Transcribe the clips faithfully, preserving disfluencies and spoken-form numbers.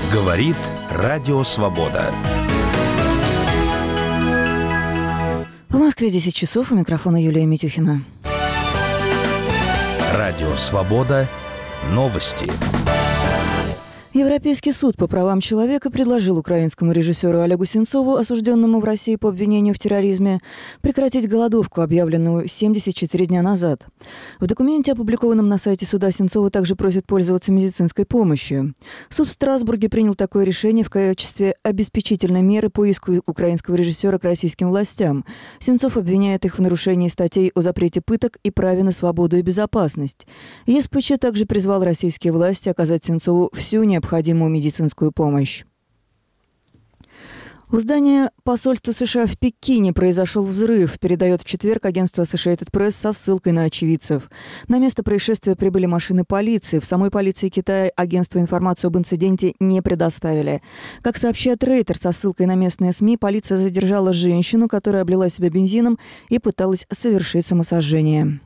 Говорит Радио Свобода. В Москве десять часов. У микрофона Юлия Митюхина. Радио Свобода. Новости. Европейский суд по правам человека предложил украинскому режиссеру Олегу Сенцову, осужденному в России по обвинению в терроризме, прекратить голодовку, объявленную семьдесят четыре дня назад. В документе, опубликованном на сайте суда, Сенцова также просят пользоваться медицинской помощью. Суд в Страсбурге принял такое решение в качестве обеспечительной меры по иску украинского режиссера к российским властям. Сенцов обвиняет их в нарушении статей о запрете пыток и праве на свободу и безопасность. ЕСПЧ также призвал российские власти оказать Сенцову всю необходимую необходимую медицинскую помощь. У здания посольства США в Пекине произошел взрыв, передает в четверг агентство Associated Press со ссылкой на очевидцев. На место происшествия прибыли машины полиции. В самой полиции Китая агентству информацию об инциденте не предоставили. Как сообщает Рейтер со ссылкой на местные СМИ, полиция задержала женщину, которая облила себя бензином и пыталась совершить самосожжение.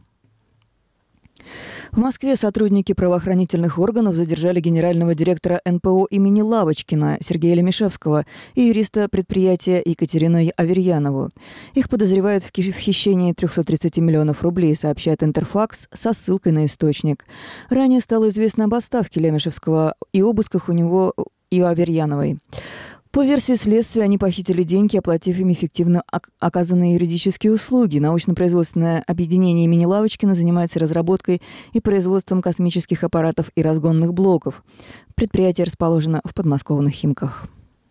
В Москве сотрудники правоохранительных органов задержали генерального директора эн пэ о имени Лавочкина Сергея Лемешевского и юриста предприятия Екатерину Аверьянову. Их подозревают в хищении триста тридцать миллионов рублей, сообщает Интерфакс со ссылкой на источник. Ранее стало известно об отставке Лемешевского и обысках у него и у Аверьяновой. По версии следствия, они похитили деньги, оплатив им эффективно оказанные юридические услуги. Научно-производственное объединение имени Лавочкина занимается разработкой и производством космических аппаратов и разгонных блоков. Предприятие расположено в подмосковных Химках.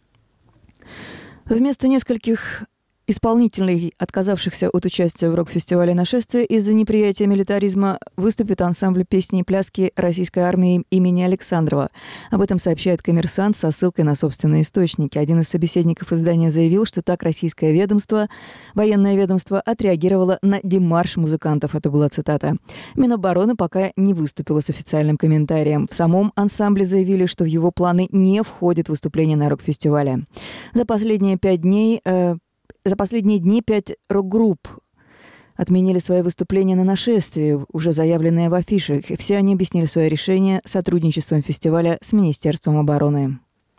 Вместо нескольких исполнителей, отказавшихся от участия в рок-фестивале «Нашествие» из-за неприятия милитаризма, выступит ансамбль песни и пляски российской армии имени Александрова. Об этом сообщает «Коммерсант» со ссылкой на собственные источники. Один из собеседников издания заявил, что так российское ведомство, военное ведомство, отреагировало на демарш музыкантов. Это была цитата. Минобороны пока не выступила с официальным комментарием. В самом ансамбле заявили, что в его планы не входит выступление на рок-фестивале. За последние пять дней... Э, За последние дни пять рок-групп отменили свои выступления на «Нашествии», уже заявленные в афишах. Все они объяснили свое решение сотрудничеством фестиваля с Министерством обороны.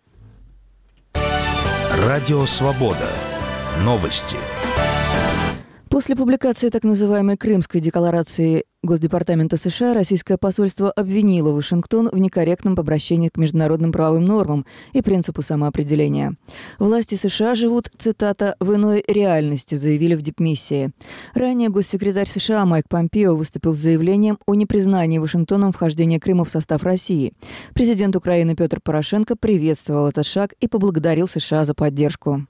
Радио Свобода. Новости. После публикации так называемой Крымской декларации Госдепартамента США российское посольство обвинило Вашингтон в некорректном обращении к международным правовым нормам и принципу самоопределения. Власти США живут, цитата, «в иной реальности», заявили в дипмиссии. Ранее госсекретарь США Майк Помпео выступил с заявлением о непризнании Вашингтоном вхождения Крыма в состав России. Президент Украины Петр Порошенко приветствовал этот шаг и поблагодарил США за поддержку.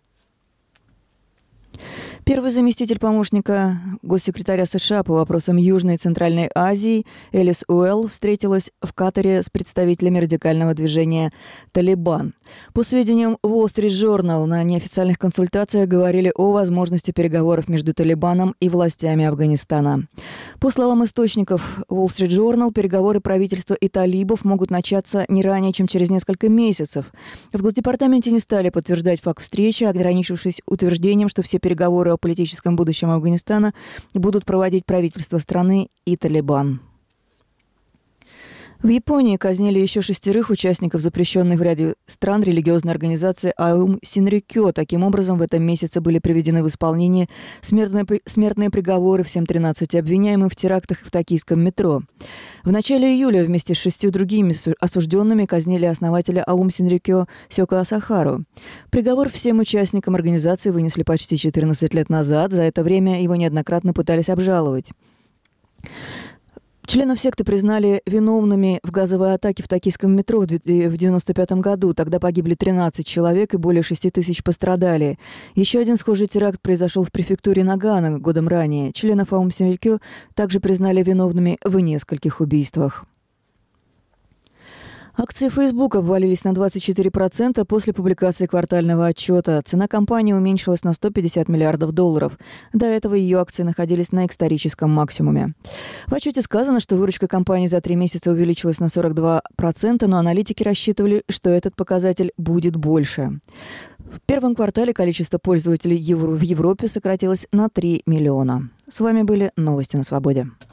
Первый заместитель помощника госсекретаря США по вопросам Южной и Центральной Азии Элис Уэлл встретилась в Катаре с представителями радикального движения «Талибан». По сведениям Wall Street Journal, на неофициальных консультациях говорили о возможности переговоров между Талибаном и властями Афганистана. По словам источников Wall Street Journal, переговоры правительства и талибов могут начаться не ранее, чем через несколько месяцев. В Госдепартаменте не стали подтверждать факт встречи, ограничившись утверждением, что все переговоры о политическом будущем Афганистана будут проводить правительство страны и Талибан. В Японии казнили еще шестерых участников запрещенной в ряде стран религиозной организации Аум Синрикё. Таким образом, в этом месяце были приведены в исполнение смертные, смертные приговоры всем тринадцати обвиняемым в терактах в токийском метро. В начале июля вместе с шестью другими осужденными казнили основателя Аум Синрикё Сёко Асахару. Приговор всем участникам организации вынесли почти четырнадцать лет назад. За это время его неоднократно пытались обжаловать. Членов секты признали виновными в газовой атаке в токийском метро в девяносто пятом году. Тогда погибли тринадцать человек и более шести тысяч пострадали. Еще один схожий теракт произошел в префектуре Нагано годом ранее. Членов Аум Синрикё также признали виновными в нескольких убийствах. Акции Facebook обвалились на двадцать четыре процента после публикации квартального отчета. Цена компании уменьшилась на сто пятьдесят миллиардов долларов. До этого ее акции находились на историческом максимуме. В отчете сказано, что выручка компании за три месяца увеличилась на сорок два процента, но аналитики рассчитывали, что этот показатель будет больше. В первом квартале количество пользователей в Европе сократилось на три миллиона. С вами были новости на Свободе.